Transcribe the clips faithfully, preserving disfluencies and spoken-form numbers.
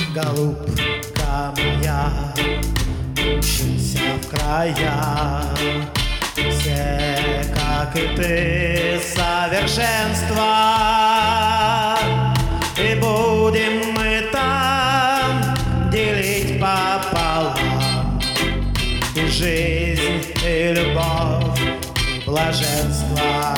Голубка моя, учимся в края, все, как и ты, совершенства. И будем мы там делить пополам и жизнь, и любовь, и блаженство.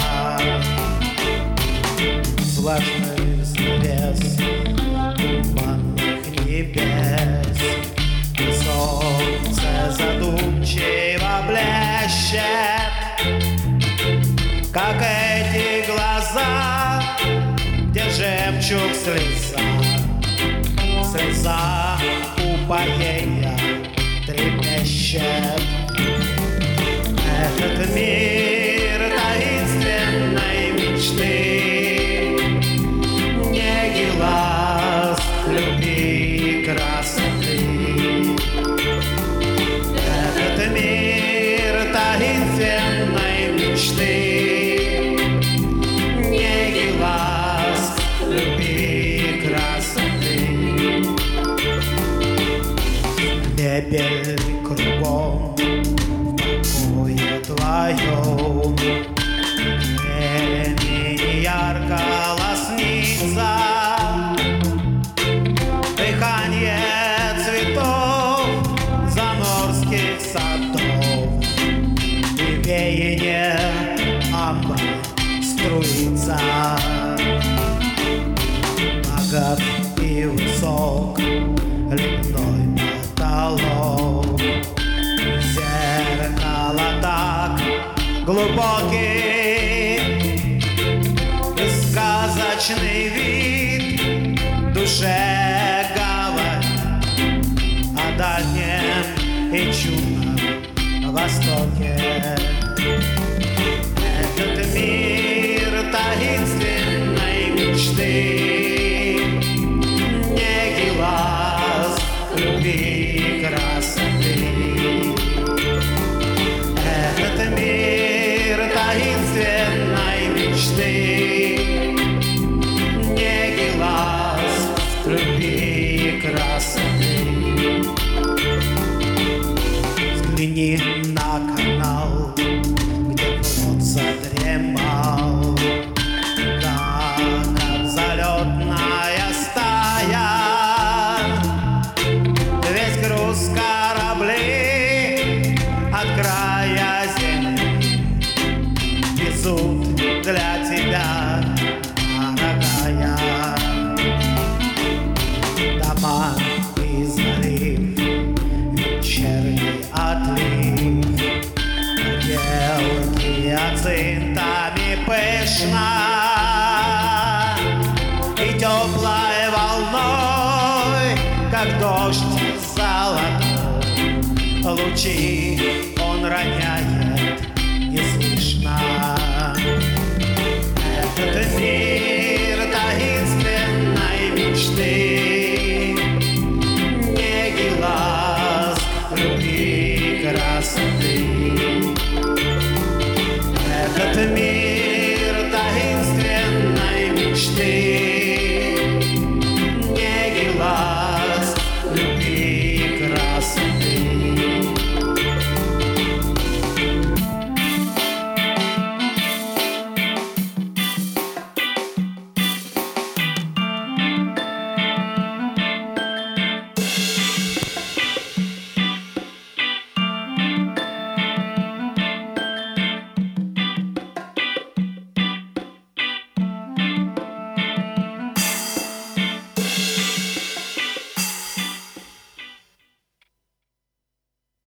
Влажных небес, туманных небес, и солнце задумчиво блещет, как эти глаза, где жемчуг слеза, слеза упоения трепещет. Этот мир таинственной мечты, неги, ласк, любви и красоты. Этот мир таинственной мечты, неги, ласк, любви и красоты. Мебель кругом в покое твоем, времени ярко лоснится, дыхание цветов заморских садов, и веяние амбра струится. Богат и высок ледяной потолок, зеркало так глубокий, и сказочный вид душе говорит о дальнем и чудном Востоке. Этот мир таинственной мечты, неги, ласк, любви и красоты. Этот мир таинственной мечты, неги, ласк, любви и красоты. Взгляни на канал, где флот задремал, да, как залетная стая. Весь груз кораблей от края земли везут для тебя, дорогая. Дома и залив, вечерний отлив, отделки гиацинтами пышно, и теплой волной, как дождь золотой, лучи он роняет